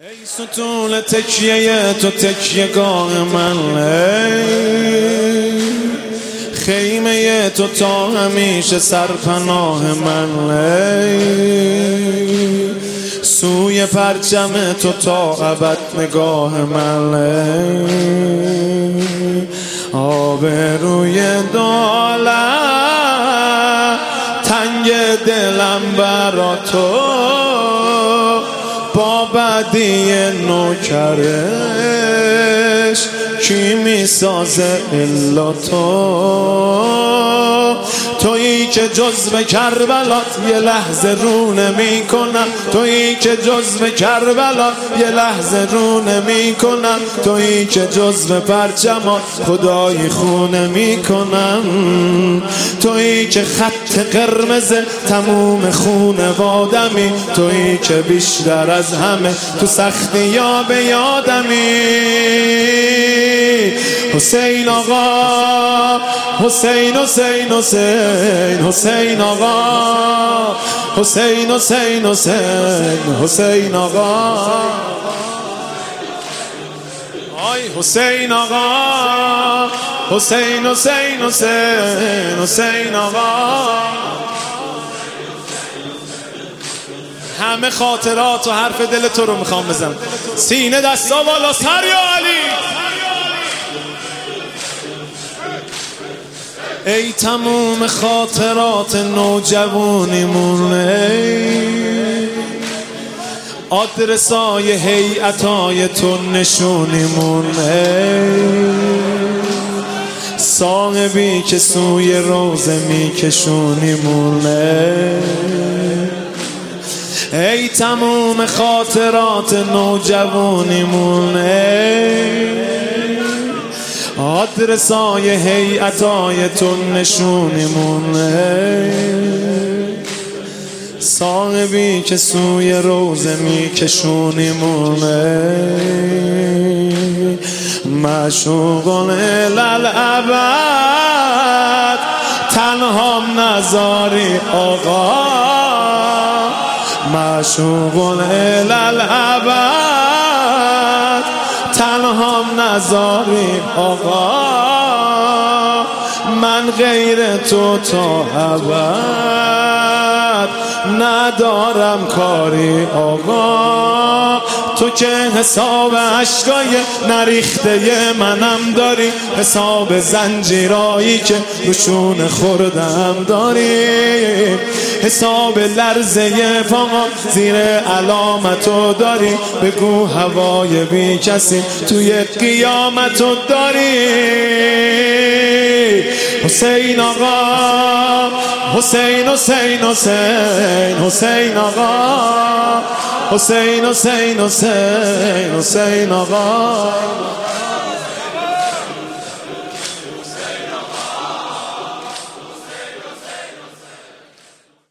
ای ستون تکیه تو تکیه گاه من، ای خیمه تو تا همیشه سرپناه من، ای سوی پرچم تو تا ابد نگاه من، ای آبروی دولت تنگ دلم برا تو، با بدی نوکرش کی میسازه الا تو؟ تویی که جزو کربلات یه لحظه رو نمی کنم، تویی که جزو کربلات یه لحظه رو نمی کنم، تویی که جزو پرچمات خدای خونه می کنم، تویی که خط قرمز تموم خونوادمی، تویی که بیشتر از همه تو سختی یا به یادمی. حسین آقا، حسین حسین حسین حسین آقا، حسین حسین حسین حسین آقا، آی حسین آقا، حسین حسین حسین حسین آقا. همه خاطرات و حرف دل تو رو میخوام بزنم. سینه دستا بالا، سر یا علی. ای تموم خاطرات نوجوانیمون، ای آدرسای هیئتای تو نشونیمون، ای صاحبی که سوی روزه میکشونیمون، ای تموم خاطرات نوجوانیمون، ای آدرسای هیئتای تو نشونیمون، صاحبی که سوی روزه میکشونیمون، معشوقان للابد تنهام نذاری آقا، معشوقان للابد تنهام نذاری آقا، من غیر تو تا ابد ندارم کاری آقا، تو که حساب عشقای نریخته منم داری، حساب زنجیرایی که روشون خوردم داری، حساب لرزه پاها زیر علامتو داری، بگو هوای بی کسی توی قیامتو داری. حسین آقا، حسین حسین حسین حسین آقا، حسین حسین حسین حسین آقا.